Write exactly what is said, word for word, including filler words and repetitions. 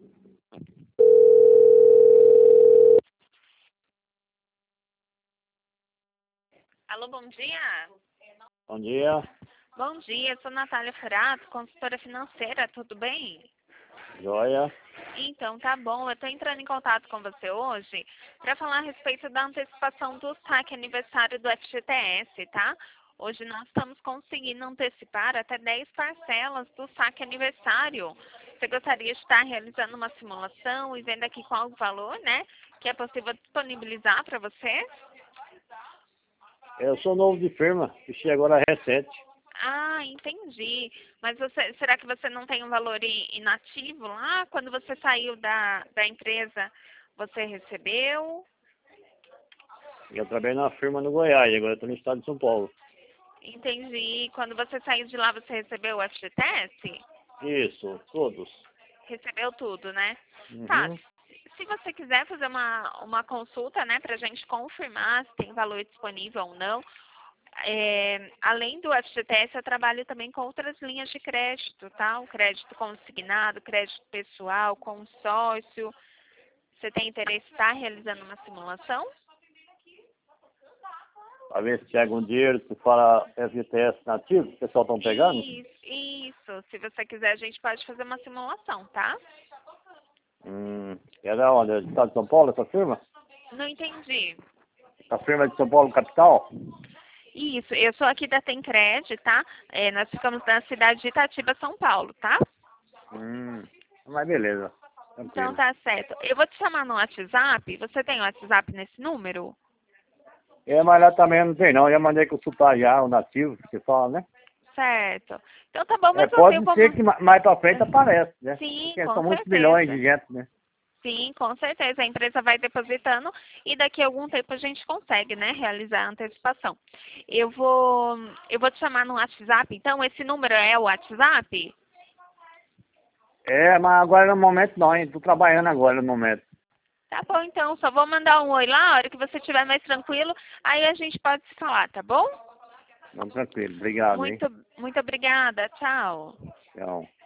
Alô, bom dia. Bom dia. Bom dia, sou Natália Furato, consultora financeira, tudo bem? Joia. Então, tá bom, eu estou entrando em contato com você hoje para falar a respeito da antecipação do saque aniversário do F G T S, tá? Hoje nós estamos conseguindo antecipar até dez parcelas do saque aniversário. Você gostaria de estar realizando uma simulação e vendo aqui qual o valor, né, que é possível disponibilizar para você? Eu sou novo de firma, fichei agora recente. Ah, entendi. Mas você, será que você não tem um valor i- inativo lá? Quando você saiu da, da empresa, você recebeu? Eu trabalhei na firma no Goiás, agora estou no estado de São Paulo. Entendi. Quando você saiu de lá, você recebeu o F G T S? Isso, todos. Recebeu tudo, né? Tá. Uhum. Se você quiser fazer uma, uma consulta, né, pra gente confirmar se tem valor disponível ou não, é, além do F G T S, eu trabalho também com outras linhas de crédito, tá? O crédito consignado, crédito pessoal, consórcio. Você tem interesse em estar realizando uma simulação? Para ver se pega um dinheiro, se fala F G T S nativo, o pessoal estão pegando? Isso, isso. Se você quiser, a gente pode fazer uma simulação, tá? Hum, é da onde? É do estado de São Paulo, essa firma? Não entendi. A firma de São Paulo, capital? Isso, eu sou aqui da Tencred, tá? É, nós ficamos na cidade de Itatiba, São Paulo, tá? Hum, mas beleza, Então tranquilo. tá certo. Eu vou te chamar no WhatsApp. Você tem o WhatsApp nesse número? É, mas lá também não tem não, eu já mandei consultar já o nativo, que fala, né? Certo. Então tá bom, É, mas eu tenho pode ser como... que ma- mais pra frente aparece, né? Sim, Porque com são muitos milhões de certeza. gente, né? Sim, com certeza. A empresa vai depositando e daqui a algum tempo a gente consegue, né, realizar a antecipação. Eu vou, eu vou te chamar no WhatsApp. Então, esse número é o WhatsApp? É, mas agora no momento não, hein? Tô trabalhando agora no momento. Tá bom, então. Só vou mandar um oi lá, a hora que você estiver mais tranquilo. Aí a gente pode se falar, tá bom? Não, tranquilo. Obrigado, hein? Muito, muito obrigada. Tchau. Tchau.